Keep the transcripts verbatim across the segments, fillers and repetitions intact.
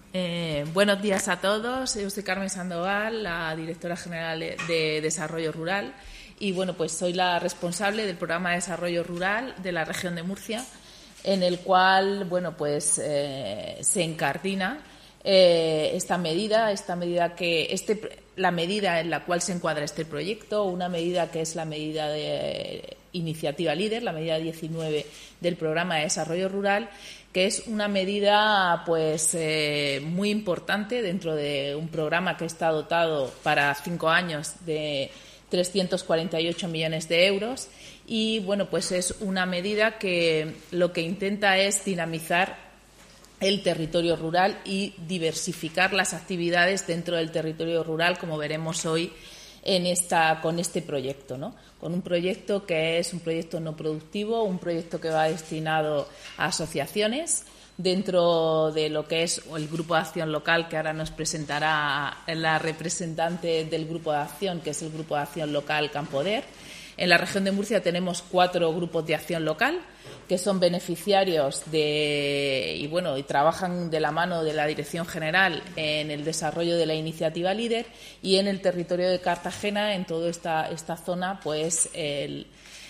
Eh, buenos días a todos. Yo soy Carmen Sandoval, la directora general de Desarrollo Rural, y bueno, pues soy la responsable del programa de Desarrollo Rural de la región de Murcia, en el cual, bueno, pues eh, se incardina eh, esta medida, esta medida que este, la medida en la cual se encuadra este proyecto, una medida que es la medida de iniciativa líder, la medida diecinueve del programa de Desarrollo Rural, que es una medida pues eh, muy importante dentro de un programa que está dotado para cinco años de trescientos cuarenta y ocho millones de euros y bueno, pues es una medida que lo que intenta es dinamizar el territorio rural y diversificar las actividades dentro del territorio rural, como veremos hoy en esta, con este proyecto, ¿no? Con un proyecto que es un proyecto no productivo, un proyecto que va destinado a asociaciones dentro de lo que es el Grupo de Acción Local, que ahora nos presentará la representante del Grupo de Acción, que es el Grupo de Acción Local Campoder. En la región de Murcia tenemos cuatro grupos de acción local que son beneficiarios de y bueno y trabajan de la mano de la Dirección General en el desarrollo de la iniciativa líder, y en el territorio de Cartagena, en toda esta, esta zona, pues el,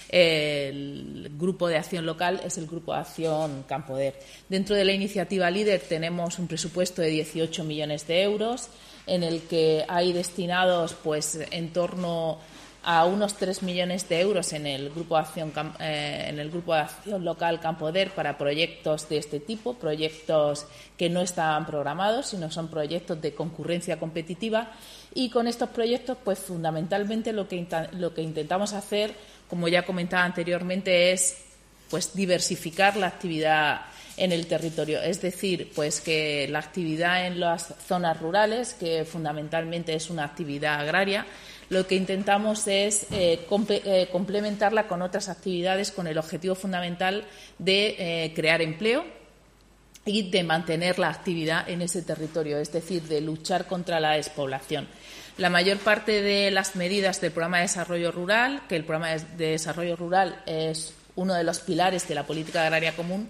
el grupo de acción local es el Grupo de Acción Campoder. Dentro de la iniciativa líder tenemos un presupuesto de dieciocho millones de euros, en el que hay destinados pues en torno a unos tres millones de euros en el grupo de acción eh, en el grupo de acción local Campoder para proyectos de este tipo, proyectos que no estaban programados, sino son proyectos de concurrencia competitiva, y con estos proyectos pues fundamentalmente lo que lo que intentamos hacer, como ya comentaba anteriormente, es pues diversificar la actividad en el territorio, es decir, pues que la actividad en las zonas rurales, que fundamentalmente es una actividad agraria, lo que intentamos es eh, comp- eh, complementarla con otras actividades con el objetivo fundamental de eh, crear empleo y de mantener la actividad en ese territorio, es decir, de luchar contra la despoblación. La mayor parte de las medidas del Programa de Desarrollo Rural, que el Programa de Desarrollo Rural es uno de los pilares de la política agraria común,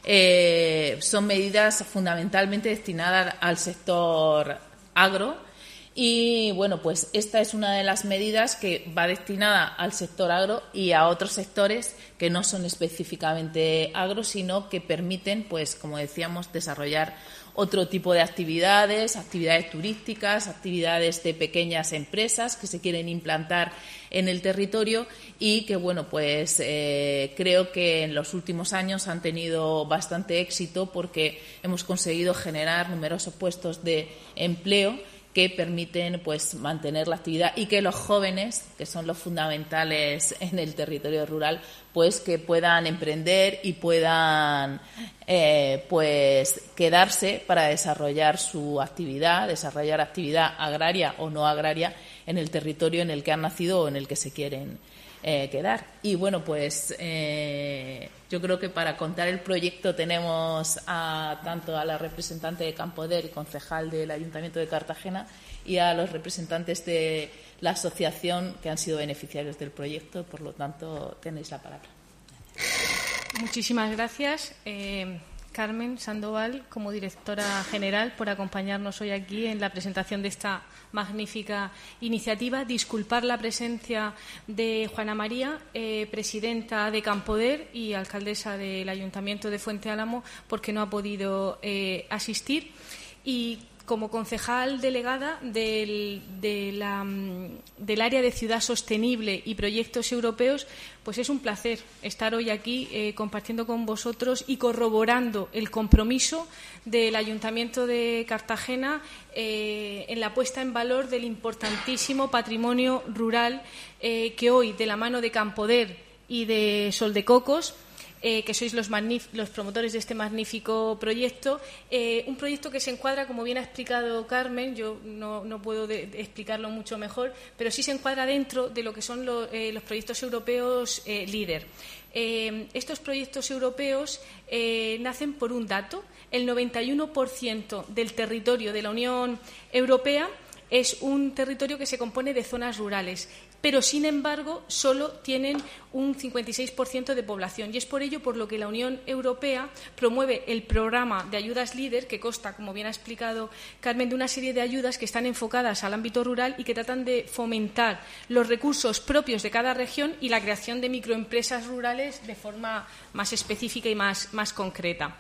eh, son medidas fundamentalmente destinadas al sector agro. Y, bueno, pues esta es una de las medidas que va destinada al sector agro y a otros sectores que no son específicamente agro, sino que permiten, pues, como decíamos, desarrollar otro tipo de actividades, actividades turísticas, actividades de pequeñas empresas que se quieren implantar en el territorio y que, bueno, pues eh, creo que en los últimos años han tenido bastante éxito porque hemos conseguido generar numerosos puestos de empleo que permiten pues mantener la actividad y que los jóvenes, que son los fundamentales en el territorio rural, pues que puedan emprender y puedan eh, pues quedarse para desarrollar su actividad, desarrollar actividad agraria o no agraria en el territorio en el que han nacido o en el que se quieren Eh, quedar. Y bueno, pues eh, yo creo que para contar el proyecto tenemos a, tanto a la representante de Campoder y concejal del Ayuntamiento de Cartagena y a los representantes de la asociación que han sido beneficiarios del proyecto. Por lo tanto, tenéis la palabra. Muchísimas gracias, eh, Carmen Sandoval, como directora general, por acompañarnos hoy aquí en la presentación de esta magnífica iniciativa. Disculpar la presencia de Juana María, eh, presidenta de Campoder y alcaldesa del Ayuntamiento de Fuente Álamo, porque no ha podido eh, asistir. Y como concejal delegada del, de la, del área de Ciudad Sostenible y Proyectos Europeos, pues es un placer estar hoy aquí eh, compartiendo con vosotros y corroborando el compromiso del Ayuntamiento de Cartagena eh, en la puesta en valor del importantísimo patrimonio rural eh, que hoy, de la mano de Campoder y de Soldecocos, Eh, que sois los, los promotores de este magnífico proyecto, eh, un proyecto que se encuadra, como bien ha explicado Carmen, yo no, no puedo de, de explicarlo mucho mejor, pero sí se encuadra dentro de lo que son lo, eh, los proyectos europeos eh, líder. Eh, estos proyectos europeos eh, nacen por un dato: el noventa y uno por ciento del territorio de la Unión Europea es un territorio que se compone de zonas rurales, pero, sin embargo, solo tienen un cincuenta y seis por ciento de población. Y es por ello por lo que la Unión Europea promueve el programa de ayudas LEADER, que consta, como bien ha explicado Carmen, de una serie de ayudas que están enfocadas al ámbito rural y que tratan de fomentar los recursos propios de cada región y la creación de microempresas rurales de forma más específica y más, más concreta.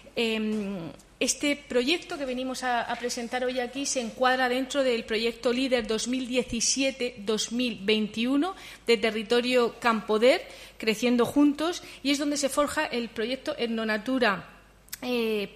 Este proyecto que venimos a, a presentar hoy aquí se encuadra dentro del proyecto LEADER dos mil diecisiete dos mil veintiuno de Territorio Campoder, Creciendo Juntos, y es donde se forja el proyecto Etnonatura Eh,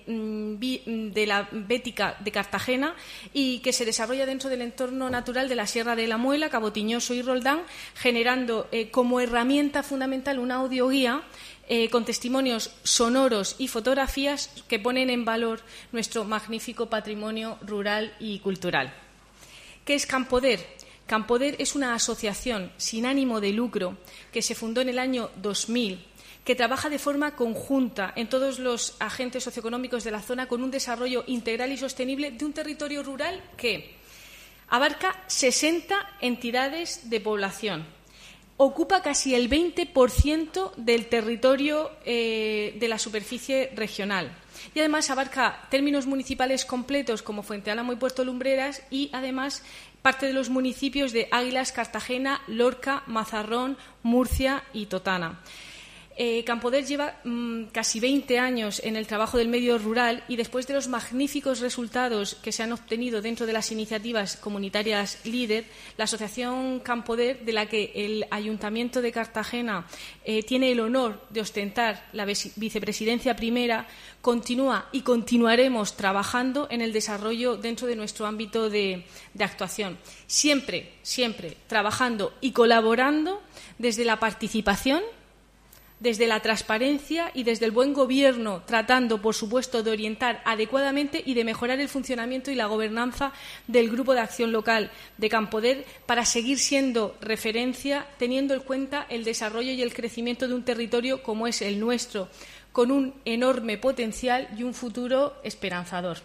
de la Bética de Cartagena, y que se desarrolla dentro del entorno natural de la Sierra de la Muela, Cabo Tiñoso y Roldán, generando eh, como herramienta fundamental una audioguía eh, con testimonios sonoros y fotografías que ponen en valor nuestro magnífico patrimonio rural y cultural. ¿Qué es Campoder? Campoder es una asociación sin ánimo de lucro que se fundó en el año dos mil, que trabaja de forma conjunta en todos los agentes socioeconómicos de la zona con un desarrollo integral y sostenible de un territorio rural que abarca sesenta entidades de población, ocupa casi el veinte por ciento del territorio eh, de la superficie regional y además abarca términos municipales completos como Fuente Álamo y Puerto Lumbreras, y además parte de los municipios de Águilas, Cartagena, Lorca, Mazarrón, Murcia y Totana. Eh, Campoder lleva mmm, casi veinte años en el trabajo del medio rural, y después de los magníficos resultados que se han obtenido dentro de las iniciativas comunitarias LEADER, la Asociación Campoder, de la que el Ayuntamiento de Cartagena eh, tiene el honor de ostentar la vicepresidencia primera, continúa y continuaremos trabajando en el desarrollo dentro de nuestro ámbito de, de actuación. Siempre, siempre trabajando y colaborando desde la participación, desde la transparencia y desde el buen gobierno, tratando, por supuesto, de orientar adecuadamente y de mejorar el funcionamiento y la gobernanza del Grupo de Acción Local de Campoder para seguir siendo referencia, teniendo en cuenta el desarrollo y el crecimiento de un territorio como es el nuestro, con un enorme potencial y un futuro esperanzador.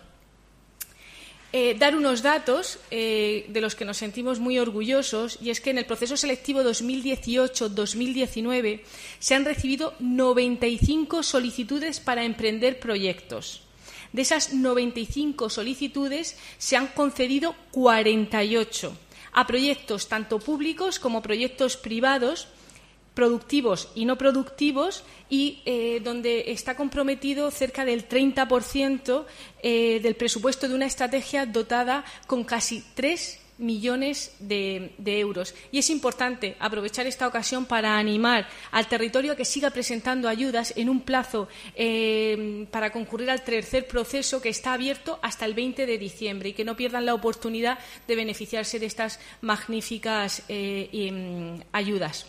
Eh, dar unos datos eh, de los que nos sentimos muy orgullosos, y es que en el proceso selectivo dos mil dieciocho dos mil diecinueve se han recibido noventa y cinco solicitudes para emprender proyectos. De esas noventa y cinco solicitudes se han concedido cuarenta y ocho a proyectos tanto públicos como proyectos privados, productivos y no productivos, y eh, donde está comprometido cerca del treinta por ciento eh, del presupuesto de una estrategia dotada con casi tres millones de, de euros. Y es importante aprovechar esta ocasión para animar al territorio a que siga presentando ayudas en un plazo eh, para concurrir al tercer proceso, que está abierto hasta el veinte de diciembre, y que no pierdan la oportunidad de beneficiarse de estas magníficas eh, eh, ayudas.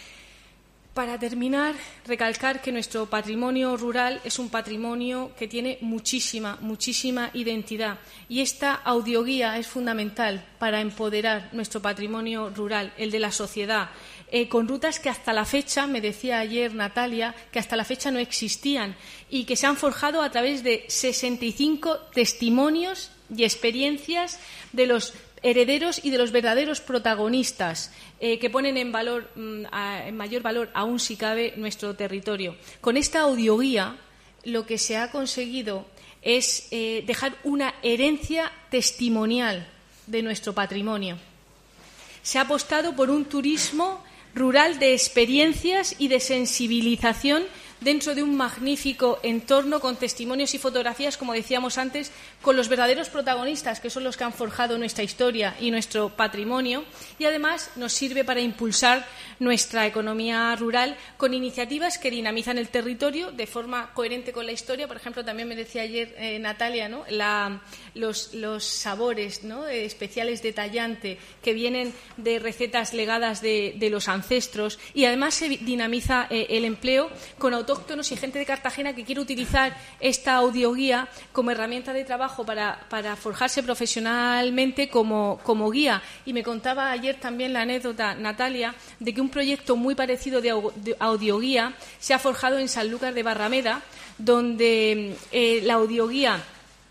Para terminar, recalcar que nuestro patrimonio rural es un patrimonio que tiene muchísima, muchísima identidad, y esta audioguía es fundamental para empoderar nuestro patrimonio rural, el de la sociedad, eh, con rutas que hasta la fecha, me decía ayer Natalia, que hasta la fecha no existían y que se han forjado a través de sesenta y cinco testimonios y experiencias de los herederos y de los verdaderos protagonistas eh, que ponen en valor, a, en mayor valor aún si cabe, nuestro territorio. Con esta audioguía lo que se ha conseguido es eh, dejar una herencia testimonial de nuestro patrimonio. Se ha apostado por un turismo rural de experiencias y de sensibilización dentro de un magnífico entorno con testimonios y fotografías, como decíamos antes, con los verdaderos protagonistas, que son los que han forjado nuestra historia y nuestro patrimonio, y además nos sirve para impulsar nuestra economía rural con iniciativas que dinamizan el territorio de forma coherente con la historia. Por ejemplo, también me decía ayer eh, Natalia, ¿no? la, los, los sabores, ¿no? eh, especiales de Tallante, que vienen de recetas legadas de, de los ancestros, y además se dinamiza eh, el empleo con autóctonos y gente de Cartagena que quiere utilizar esta audioguía como herramienta de trabajo para, para forjarse profesionalmente como, como guía. Y me contaba ayer también la anécdota, Natalia, de que un proyecto muy parecido de, de audioguía se ha forjado en Sanlúcar de Barrameda, donde eh, la audioguía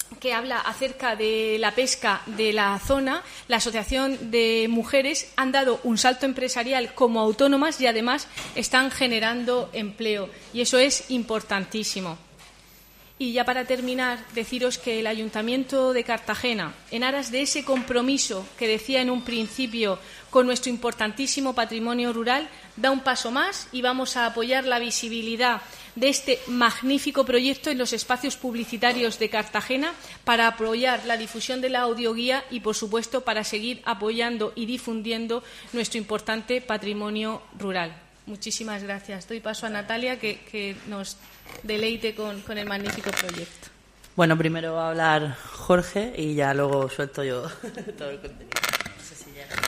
que habla acerca de la pesca de la zona, la Asociación de Mujeres han dado un salto empresarial como autónomas y además están generando empleo, y eso es importantísimo. Y ya para terminar, deciros que el Ayuntamiento de Cartagena, en aras de ese compromiso que decía en un principio con nuestro importantísimo patrimonio rural, da un paso más y vamos a apoyar la visibilidad de este magnífico proyecto en los espacios publicitarios de Cartagena para apoyar la difusión de la audioguía y, por supuesto, para seguir apoyando y difundiendo nuestro importante patrimonio rural. Muchísimas gracias. Doy paso a Natalia, que, que nos deleite con, con el magnífico proyecto. Bueno, primero va a hablar Jorge y ya luego suelto yo todo el contenido. No sé si llega.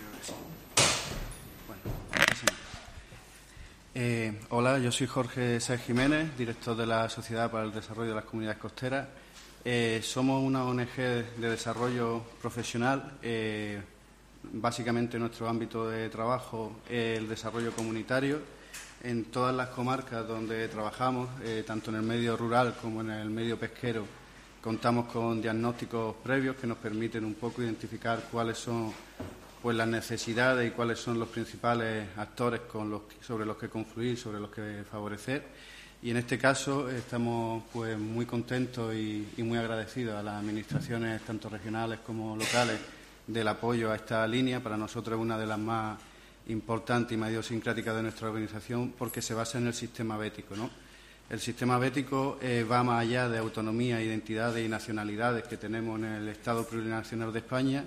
Eh, hola, yo soy Jorge Sáez Jiménez, director de la Sociedad para el Desarrollo de las Comunidades Costeras. Eh, somos una O N G de desarrollo profesional. Eh, básicamente nuestro ámbito de trabajo es el desarrollo comunitario. En todas las comarcas donde trabajamos, eh, tanto en el medio rural como en el medio pesquero, contamos con diagnósticos previos que nos permiten un poco identificar cuáles son pues las necesidades y cuáles son los principales actores con los, sobre los que confluir, sobre los que favorecer. Y en este caso estamos pues muy contentos y, y muy agradecidos a las administraciones tanto regionales como locales del apoyo a esta línea. Para nosotros es una de las más importantes y más idiosincráticas de nuestra organización porque se basa en el sistema bético, ¿no? El sistema bético eh, va más allá de autonomía, identidades y nacionalidades que tenemos en el Estado Plurinacional de España,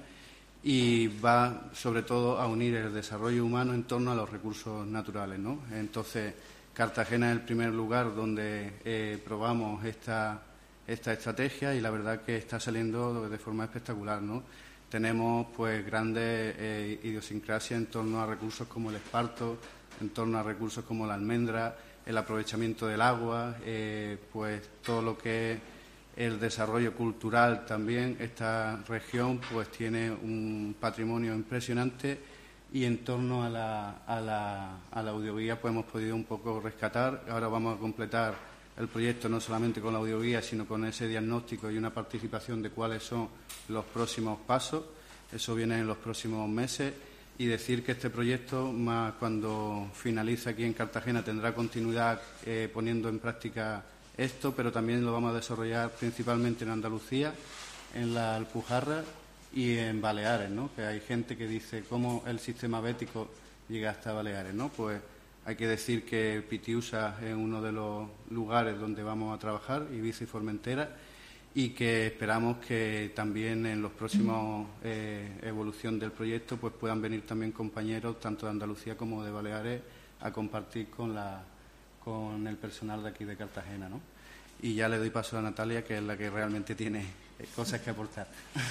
y va sobre todo a unir el desarrollo humano en torno a los recursos naturales, ¿no? Entonces, Cartagena es el primer lugar donde eh, probamos esta, esta estrategia y la verdad que está saliendo de forma espectacular, ¿no? Tenemos pues grandes eh, idiosincrasias en torno a recursos como el esparto, en torno a recursos como la almendra, el aprovechamiento del agua, eh, pues todo lo que es el desarrollo cultural también. Esta región pues tiene un patrimonio impresionante y en torno a la, a la, a la audioguía pues hemos podido un poco rescatar. Ahora vamos a completar el proyecto no solamente con la audioguía, sino con ese diagnóstico y una participación de cuáles son los próximos pasos. Eso viene en los próximos meses. Y decir que este proyecto, más cuando finalice aquí en Cartagena, tendrá continuidad eh, poniendo en práctica esto, pero también lo vamos a desarrollar principalmente en Andalucía, en la Alpujarra y en Baleares, ¿no? Que hay gente que dice cómo el sistema bético llega hasta Baleares, ¿no? Pues hay que decir que Pitiusa es uno de los lugares donde vamos a trabajar, Ibiza y Formentera, y que esperamos que también en los próximos eh, evolución del proyecto pues puedan venir también compañeros tanto de Andalucía como de Baleares a compartir con la con el personal de aquí de Cartagena, ¿no? Y ya le doy paso a Natalia, que es la que realmente tiene cosas que aportar.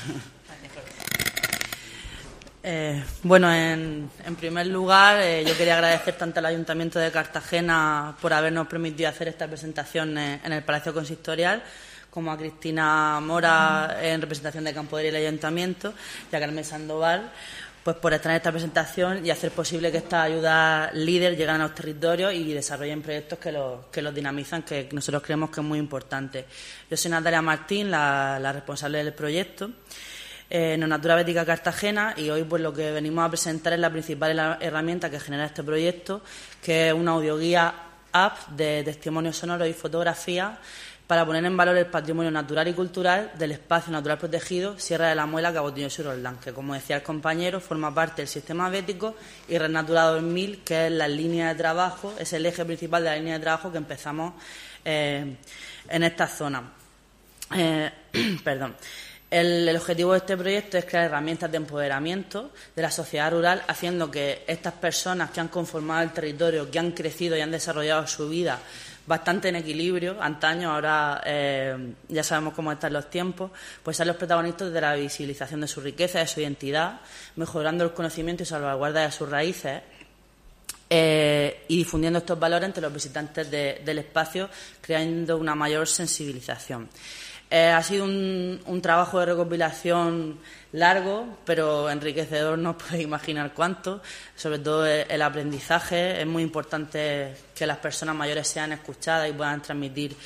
Eh, bueno, en, en primer lugar, eh, yo quería agradecer tanto al Ayuntamiento de Cartagena por habernos permitido hacer esta presentación en, en el Palacio Consistorial, como a Cristina Mora en representación de Campo de el Ayuntamiento y a Carmen Sandoval pues por estar en esta presentación y hacer posible que estas ayudas líder lleguen a los territorios y desarrollen proyectos que los, que los dinamizan, que nosotros creemos que es muy importante. Yo soy Natalia Martín, la, la responsable del proyecto eh, Neonatura Bética Cartagena, y hoy pues lo que venimos a presentar es la principal herramienta que genera este proyecto, que es una audioguía app de testimonios sonoros y fotografías para poner en valor el patrimonio natural y cultural del espacio natural protegido Sierra de la Muela, Cabotillo y Roldán, que, como decía el compañero, forma parte del sistema bético, y Red Natura dos mil, que es la línea de trabajo, es el eje principal de la línea de trabajo que empezamos eh, en esta zona. Eh, perdón. El, el objetivo de este proyecto es crear herramientas de empoderamiento de la sociedad rural, haciendo que estas personas que han conformado el territorio, que han crecido y han desarrollado su vida bastante en equilibrio, antaño, ahora eh, ya sabemos cómo están los tiempos, pues sean los protagonistas de la visibilización de su riqueza, de su identidad, mejorando el conocimiento y salvaguarda de sus raíces eh, y difundiendo estos valores entre los visitantes de, del espacio, creando una mayor sensibilización. Eh, ha sido un, un trabajo de recopilación largo, pero enriquecedor, no os podéis imaginar cuánto. Sobre todo el aprendizaje. Es muy importante que las personas mayores sean escuchadas y puedan transmitir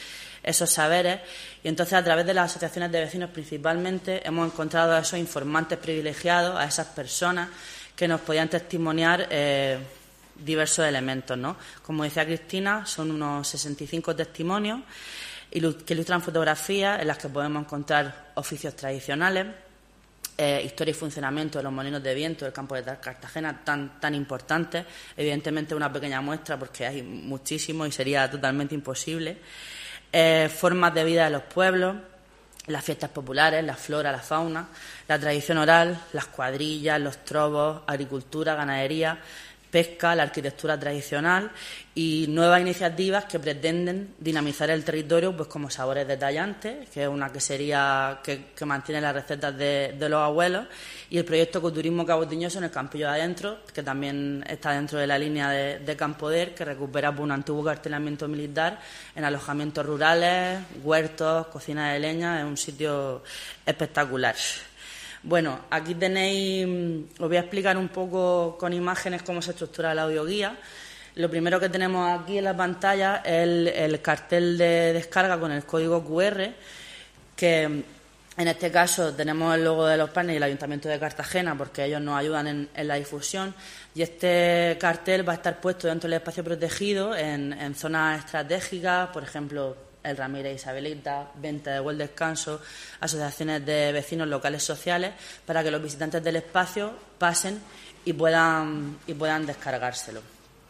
esos saberes, y entonces a través de las asociaciones de vecinos principalmente hemos encontrado a esos informantes privilegiados, a esas personas que nos podían testimoniar eh, diversos elementos, ¿no? Como decía Cristina, son unos sesenta y cinco testimonios que ilustran fotografías en las que podemos encontrar oficios tradicionales, eh, historia y funcionamiento de los molinos de viento del campo de Cartagena, tan, tan importantes. Evidentemente una pequeña muestra porque hay muchísimo y sería totalmente imposible. Eh, formas de vida de los pueblos, las fiestas populares, la flora, la fauna, la tradición oral, las cuadrillas, los trovos, agricultura, ganadería, pesca, la arquitectura tradicional y nuevas iniciativas que pretenden dinamizar el territorio, pues como Sabores de Tallantes, que es una quesería que, que mantiene las recetas de, de los abuelos, y el proyecto Ecoturismo Cabotiñoso en el Campillo de Adentro, que también está dentro de la línea de, de Campoder, que recupera pues, un antiguo cartelamiento militar en alojamientos rurales, huertos, cocina de leña. Es un sitio espectacular. Bueno, aquí tenéis, os voy a explicar un poco con imágenes cómo se estructura la audioguía. Lo primero que tenemos aquí en la pantalla es el, el cartel de descarga con el código cu erre, que en este caso tenemos el logo de los partners y el Ayuntamiento de Cartagena, porque ellos nos ayudan en, en la difusión, y este cartel va a estar puesto dentro del espacio protegido en, en zonas estratégicas, por ejemplo, el Ramírez Isabelita, Venta de Buen Descanso, asociaciones de vecinos locales sociales, para que los visitantes del espacio pasen y puedan, y puedan descargárselo.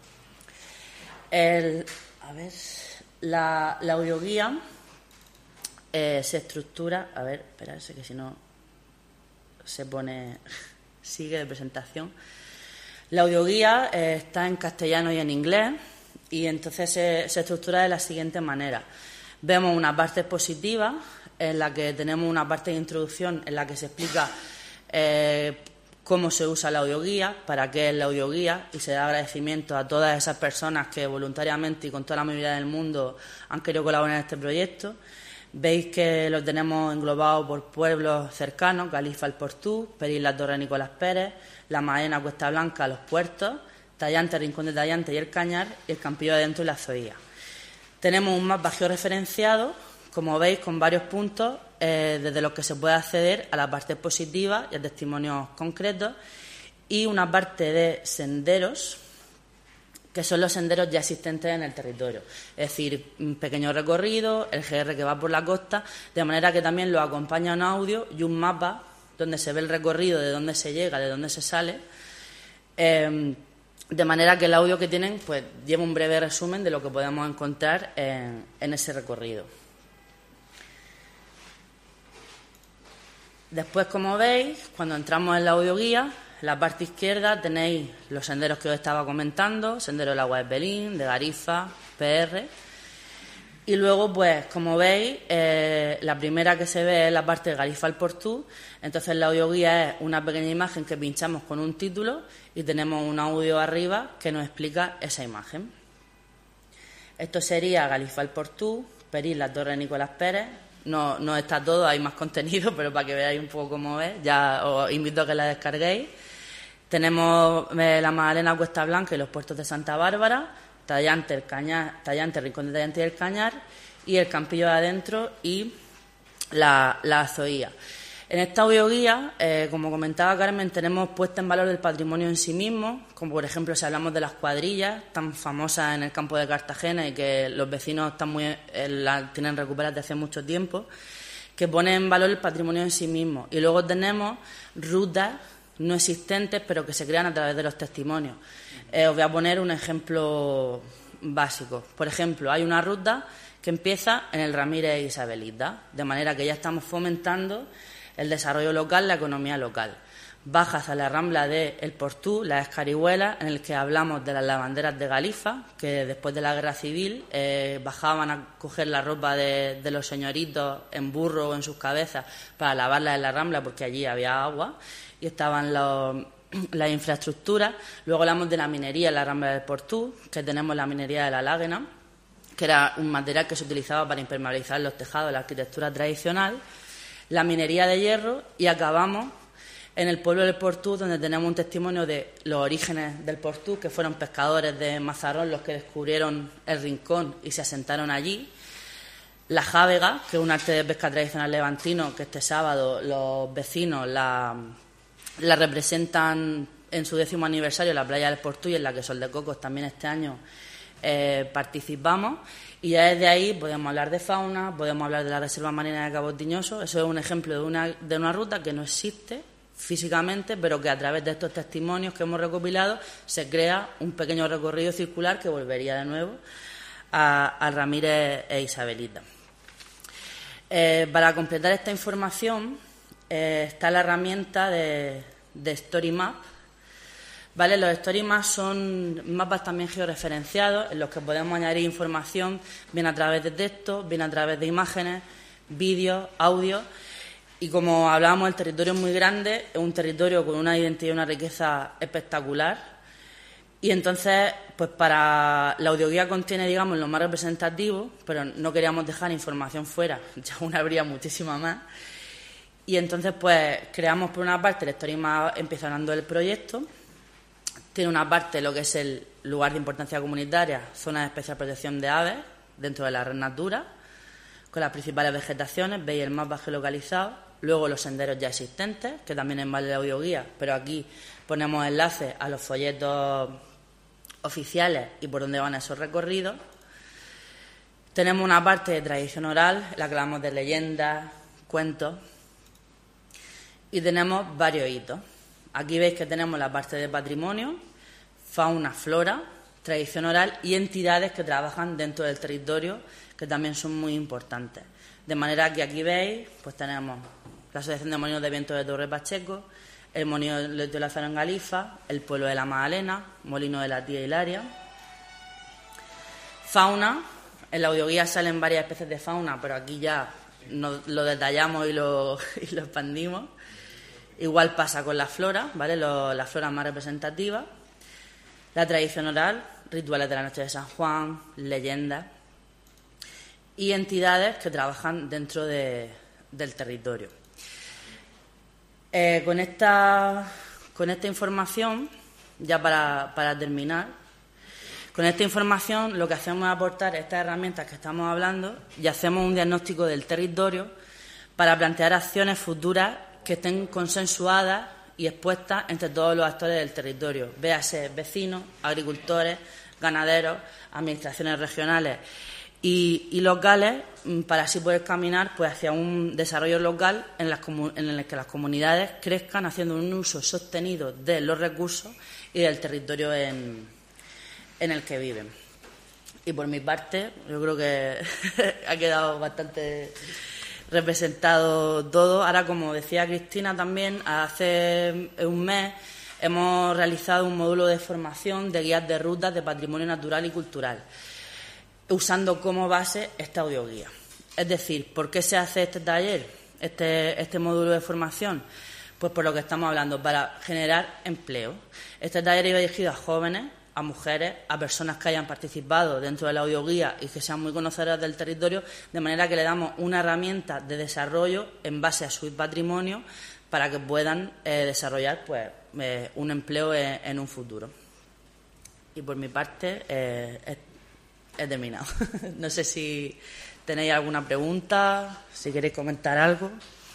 El, a ver, la, la audioguía eh, se estructura... A ver, esperarse que si no se pone... sigue de presentación. La audioguía eh, está en castellano y en inglés, y entonces se, se estructura de la siguiente manera. Vemos una parte expositiva en la que tenemos una parte de introducción en la que se explica eh, cómo se usa la audioguía, para qué es la audioguía, y se da agradecimiento a todas esas personas que voluntariamente y con toda la movilidad del mundo han querido colaborar en este proyecto. Veis que lo tenemos englobado por pueblos cercanos: Galifa, el Portú, Perís, la Torre Nicolás Pérez, La Maena, Cuesta Blanca, Los Puertos, Tallantes, Rincón de Tallantes y El Cañar, y el Campillo de Adentro y la Zoía. Tenemos un mapa georreferenciado, como veis, con varios puntos eh, desde los que se puede acceder a la parte expositiva y a testimonios concretos, y una parte de senderos, que son los senderos ya existentes en el territorio. Es decir, un pequeño recorrido, el ge erre que va por la costa, de manera que también lo acompaña un audio y un mapa donde se ve el recorrido, de dónde se llega, de dónde se sale, eh, de manera que el audio que tienen pues lleva un breve resumen de lo que podemos encontrar en, en ese recorrido. Después, como veis, cuando entramos en la audioguía, en la parte izquierda tenéis los senderos que os estaba comentando: Sendero del Agua de Belín, de Garifa, pe erre. Y luego, pues, como veis, eh, la primera que se ve es la parte de Galifa al Portú. Entonces, la audioguía es una pequeña imagen que pinchamos con un título y tenemos un audio arriba que nos explica esa imagen. Esto sería Galifa al Portú, Perís, la Torre de Nicolás Pérez. No, no está todo, hay más contenido, pero para que veáis un poco cómo es, ya os invito a que la descarguéis. Tenemos eh, la Magdalena, Cuesta Blanca y los puertos de Santa Bárbara, Tallantes, el Cañar, Tallantes, Rincón de Tallantes y el Cañar, y el Campillo de Adentro y la, la Zoía. En esta audioguía, eh, como comentaba Carmen, tenemos puesta en valor el patrimonio en sí mismo, como por ejemplo si hablamos de las cuadrillas, tan famosas en el campo de Cartagena y que los vecinos están muy, eh, la tienen recuperadas desde hace mucho tiempo, que pone en valor el patrimonio en sí mismo. Y luego tenemos rutas no existentes, pero que se crean a través de los testimonios. Eh, os voy a poner un ejemplo básico. Por ejemplo, hay una ruta que empieza en el Ramírez Isabelita, de manera que ya estamos fomentando el desarrollo local, la economía local. Baja hacia la Rambla de El Portú, la Escarihuela, en el que hablamos de las lavanderas de Galifa, que después de la Guerra Civil eh, bajaban a coger la ropa de, de los señoritos en burro o en sus cabezas para lavarla en la Rambla, porque allí había agua y estaban los... la infraestructura. Luego hablamos de la minería en la Rambla del Portú, que tenemos la minería de la Láguena, que era un material que se utilizaba para impermeabilizar los tejados de la arquitectura tradicional, la minería de hierro, y acabamos en el pueblo del Portú, donde tenemos un testimonio de los orígenes del Portú, que fueron pescadores de Mazarrón los que descubrieron el Rincón y se asentaron allí. La jávega, que es un arte de pesca tradicional levantino, que este sábado los vecinos la, la representan en su décimo aniversario en la playa del Portú, y en la que Sol de Cocos también este año eh, participamos. Y ya desde ahí podemos hablar de fauna, podemos hablar de la Reserva Marina de Cabo Tiñoso. Eso es un ejemplo de una, de una ruta que no existe físicamente, pero que a través de estos testimonios que hemos recopilado se crea un pequeño recorrido circular que volvería de nuevo a, a Ramírez e Isabelita. Eh, para completar esta información eh, está la herramienta de, de Story Map. ¿Vale? Los Story Maps son mapas también georreferenciados en los que podemos añadir información bien a través de texto, bien a través de imágenes, vídeos, audios. Y como hablábamos, el territorio es muy grande, es un territorio con una identidad y una riqueza espectacular. Y entonces, pues para la audioguía contiene, digamos, lo más representativo, pero no queríamos dejar información fuera, ya aún habría muchísima más. Y entonces, pues creamos por una parte el Story Map, empieza hablando del proyecto. Tiene una parte lo que es el lugar de importancia comunitaria, zona de especial protección de aves, dentro de la red Natura, con las principales vegetaciones, veis el mapa geolocalizado, luego los senderos ya existentes, que también es vale la audioguía, pero aquí ponemos enlaces a los folletos oficiales y por dónde van esos recorridos. Tenemos una parte de tradición oral, en la que hablamos de leyendas, cuentos, y tenemos varios hitos. Aquí veis que tenemos la parte de patrimonio, fauna, flora, tradición oral y entidades que trabajan dentro del territorio, que también son muy importantes. De manera que aquí veis, pues tenemos la Asociación de Molinos de Viento de Torre Pacheco, el Molino de Lázaro en Galifa, el Pueblo de la Magdalena, Molino de la Tía Hilaria. Fauna, en la audioguía salen varias especies de fauna, pero aquí ya nos lo detallamos y lo, y lo expandimos. Igual pasa con la flora, ¿vale? Lo, la flora más representativa, la tradición oral, rituales de la noche de San Juan, leyendas y entidades que trabajan dentro de, del territorio. Eh, con, esta, con esta información, ya para, para terminar, con esta información lo que hacemos es aportar estas herramientas que estamos hablando y hacemos un diagnóstico del territorio para plantear acciones futuras que estén consensuadas y expuestas entre todos los actores del territorio, véase vecinos, agricultores, ganaderos, administraciones regionales y, y locales, para así poder caminar pues hacia un desarrollo local en, las, en el que las comunidades crezcan haciendo un uso sostenido de los recursos y del territorio en, en el que viven. Y por mi parte, yo creo que ha quedado bastante representado todo. Ahora, como decía Cristina también, hace un mes hemos realizado un módulo de formación de guías de rutas de patrimonio natural y cultural, usando como base esta audioguía. Es decir, ¿por qué se hace este taller, este, este módulo de formación? Pues por lo que estamos hablando, para generar empleo. Este taller iba dirigido a jóvenes, a mujeres, a personas que hayan participado dentro de la audioguía y que sean muy conocedoras del territorio, de manera que le damos una herramienta de desarrollo en base a su patrimonio para que puedan eh, desarrollar pues eh, un empleo en, en un futuro. Y por mi parte eh, he, he terminado. No sé si tenéis alguna pregunta, si queréis comentar algo.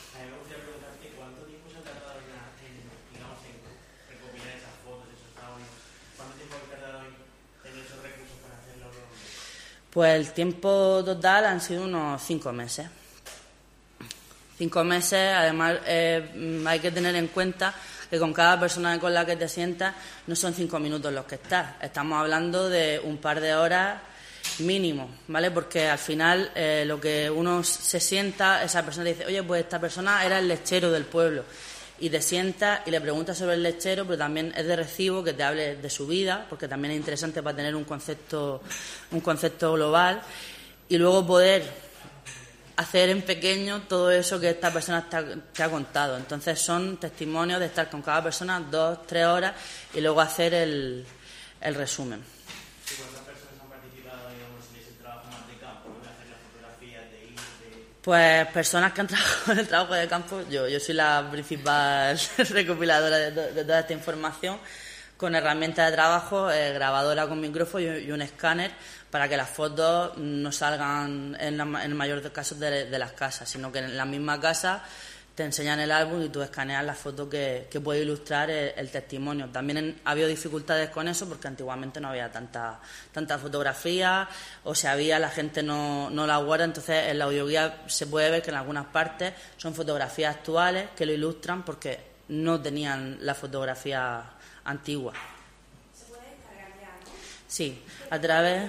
Pues el tiempo total han sido unos cinco meses. Cinco meses, además eh, hay que tener en cuenta que con cada persona con la que te sientas no son cinco minutos los que estás. Estamos hablando de un par de horas mínimo, ¿vale? Porque al final eh, lo que uno se sienta, esa persona dice, oye, pues esta persona era el lechero del pueblo. Y te sientas y le preguntas sobre el lechero, pero también es de recibo que te hable de su vida, porque también es interesante para tener un concepto, un concepto global, y luego poder hacer en pequeño todo eso que esta persona te ha, te ha contado. Entonces son testimonios de estar con cada persona dos, tres horas y luego hacer el, el resumen. Pues personas que han trabajado en el trabajo de campo, yo, yo soy la principal recopiladora de, to- de toda esta información, con herramientas de trabajo, eh, grabadora con micrófono y, y un escáner para que las fotos no salgan en, la, en el mayor de los casos de, de las casas, sino que en la misma casa te enseñan el álbum y tú escaneas la foto que, que puede ilustrar el, el testimonio. También en, ha habido dificultades con eso porque antiguamente no había tanta, tanta fotografía, o si había, la gente no, no la guarda. Entonces en la audioguía se puede ver que en algunas partes son fotografías actuales que lo ilustran porque no tenían la fotografía antigua. ¿Se puede descargar ya, no? Sí, a través,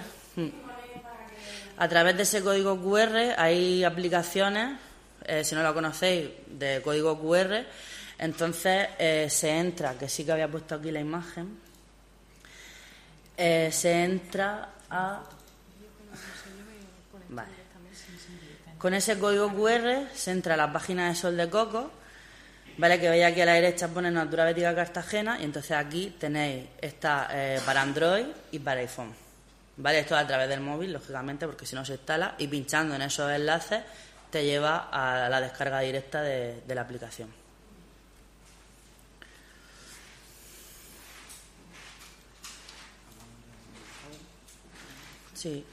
a través de ese código cu erre hay aplicaciones. Eh, si no lo conocéis, de código cu erre, entonces eh, se entra, que sí que había puesto aquí la imagen, eh, se entra a... Vale. Con ese código cu erre se entra a la página de Sol de Coco, vale, que veis aquí a la derecha pone Natura Bética Cartagena, y entonces aquí tenéis, está eh, para Android y para iPhone, vale, esto a través del móvil, lógicamente, porque si no se instala, y pinchando en esos enlaces te lleva a la descarga directa de, de la aplicación. Sí.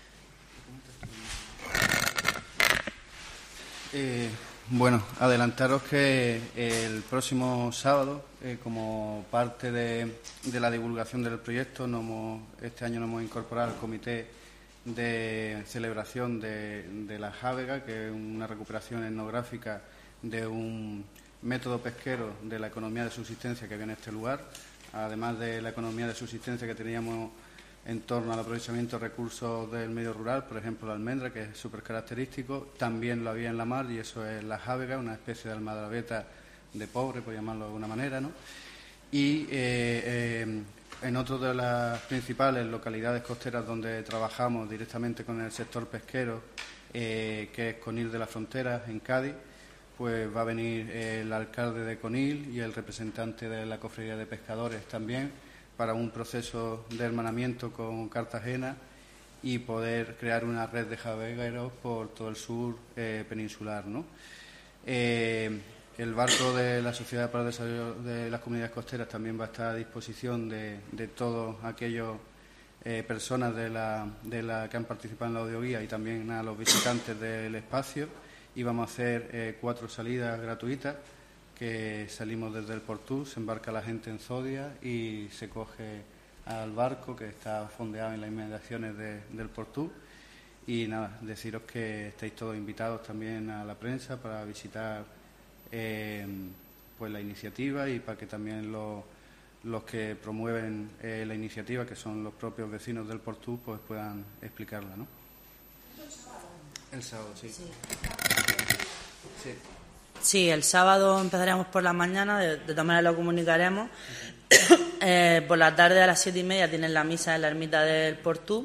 Eh, bueno, adelantaros que el próximo sábado, eh, como parte de, de la divulgación del proyecto, nos hemos, este año nos hemos incorporado al comité de celebración de, de la Jávega, que es una recuperación etnográfica de un método pesquero de la economía de subsistencia que había en este lugar, además de la economía de subsistencia que teníamos en torno al aprovechamiento de recursos del medio rural, por ejemplo la almendra, que es súper característico, también lo había en la mar, y eso es la Jávega, una especie de almadrabeta de pobre, por llamarlo de alguna manera, ¿no? Y eh, eh, en otra de las principales localidades costeras donde trabajamos directamente con el sector pesquero, eh, que es Conil de la Frontera, en Cádiz, pues va a venir el alcalde de Conil y el representante de la Cofradía de Pescadores también, para un proceso de hermanamiento con Cartagena y poder crear una red de javegueros por todo el sur eh, peninsular, ¿no? Eh, El barco de la Sociedad para el Desarrollo de las Comunidades Costeras también va a estar a disposición de, de todos aquellos eh, personas de la, de la que han participado en la audioguía y también a los visitantes del espacio, y vamos a hacer eh, cuatro salidas gratuitas, que salimos desde el Portú, se embarca la gente en Zodia y se coge al barco que está fondeado en las inmediaciones de, del Portú. Y nada, deciros que estáis todos invitados también a la prensa para visitar Eh, pues la iniciativa, y para que también los, los que promueven eh, la iniciativa, que son los propios vecinos del Portú, pues puedan explicarla, ¿no? El sábado, sí. Sí, sí. Sí, el sábado empezaremos por la mañana, de, de todas maneras lo comunicaremos. eh, por la tarde a las siete y media tienen la misa en la ermita del Portú.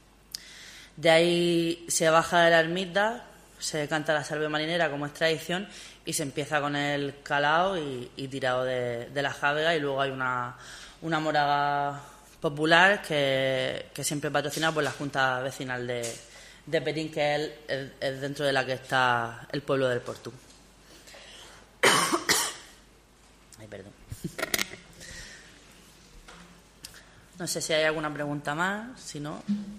De ahí se baja de la ermita, se canta la salve marinera como es tradición, y se empieza con el calao y, y tirado de, de la Jávega, y luego hay una, una moraga popular que, que siempre patrocina por la Junta Vecinal de, de Perín, que es, el, es dentro de la que está el pueblo del Portú. Ay, perdón. No sé si hay alguna pregunta más, si no...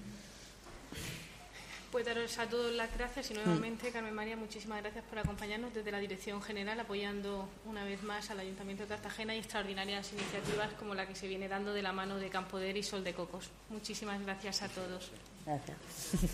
Pues daros a todos las gracias y nuevamente, Carmen María, muchísimas gracias por acompañarnos desde la Dirección General, apoyando una vez más al Ayuntamiento de Cartagena y extraordinarias iniciativas como la que se viene dando de la mano de Campoder y Sol de Cocos. Muchísimas gracias a todos. Gracias.